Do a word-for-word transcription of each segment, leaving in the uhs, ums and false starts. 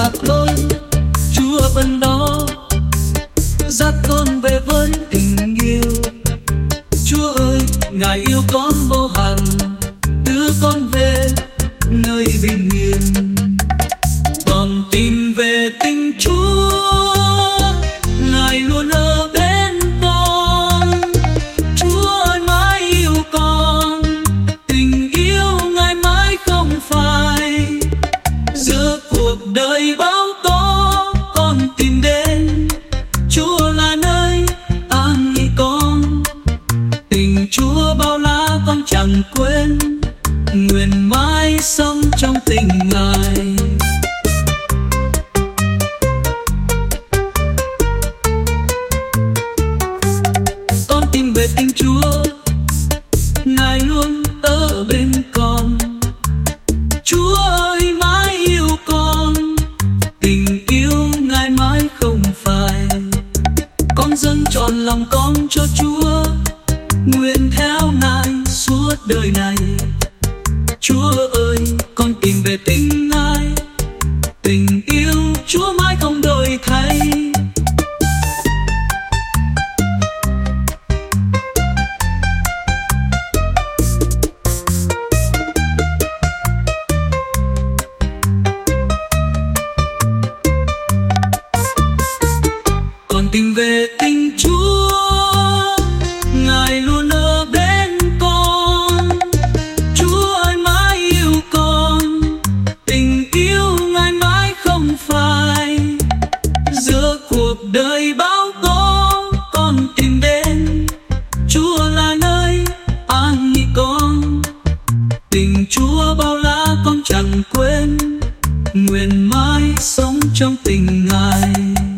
xa tôi, Chúa vẫn đó dắt con về với tình yêu. Chúa ơi, Ngài yêu con vô hạn, đưa con về nơi bình yên. Con tìm về tình Chúa, Ngài luôn ở bên con. Chúa ơi, mãi yêu con, tình yêu Ngài mãi không phai. Giữa cuộc đời bão tố, con tìm đến Chúa là nơi an nghỉ con. Tình Chúa bao la con chẳng quên, nguyện mãi sống trong tình Ngài. Con tìm về tình Chúa, Ngài luôn ở bên con. Chúa ơi, mãi yêu con, tình yêu Ngài mãi không phai. Con dâng trọn lòng con cho Chúa, nguyện theo Ngài suốt đời này. Chúa ơi, con tìm về tình Ngài, tình yêu Chúa mãi không đổi thay. Con tìm về tình Chúa, Ngài luôn ở bên con. Chúa ơi, mãi yêu con, tình yêu Ngài mãi không phai. Giữa cuộc đời bão tố, con tìm đến Chúa là nơi an nghỉ con. Tình Chúa bao la con chẳng quên, nguyện mãi sống trong tình Ngài.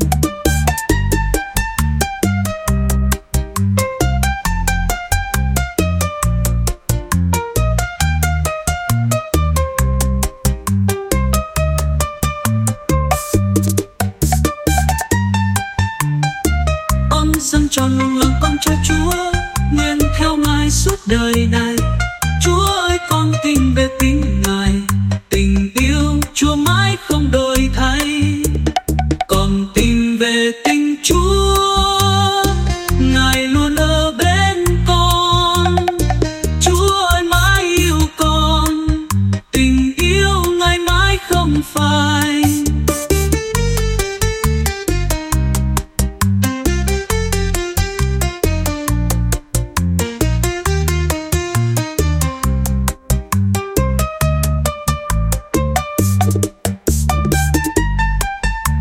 Dâng trọn lòng con cho Chúa, nguyện theo Ngài suốt đời này. Chúa ơi, con tìm về tình Ngài, tình yêu Chúa mãi không đổi thay. Con tìm về tình Chúa, Ngài luôn ở bên con. Chúa ơi, mãi yêu con, tình yêu Ngài mãi không phai.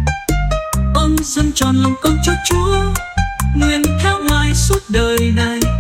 Con dâng trọn lòng con cho Chúa, nguyện theo Ngài suốt đời này.